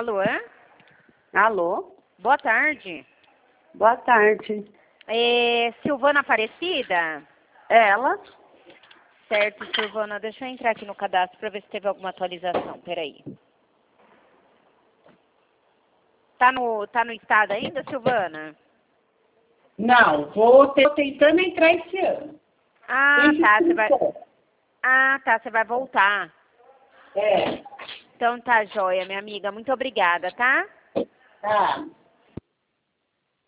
Alô? Alô? Boa tarde. Boa tarde. Silvana Aparecida? Ela? Certo, Silvana. Deixa eu entrar aqui no cadastro para ver se teve alguma atualização. Peraí. Tá no estado ainda, Silvana? Não, tô tentando entrar esse ano. Ah, tá. Você vai voltar. É. Então tá, joia, minha amiga. Muito obrigada, tá? Tá.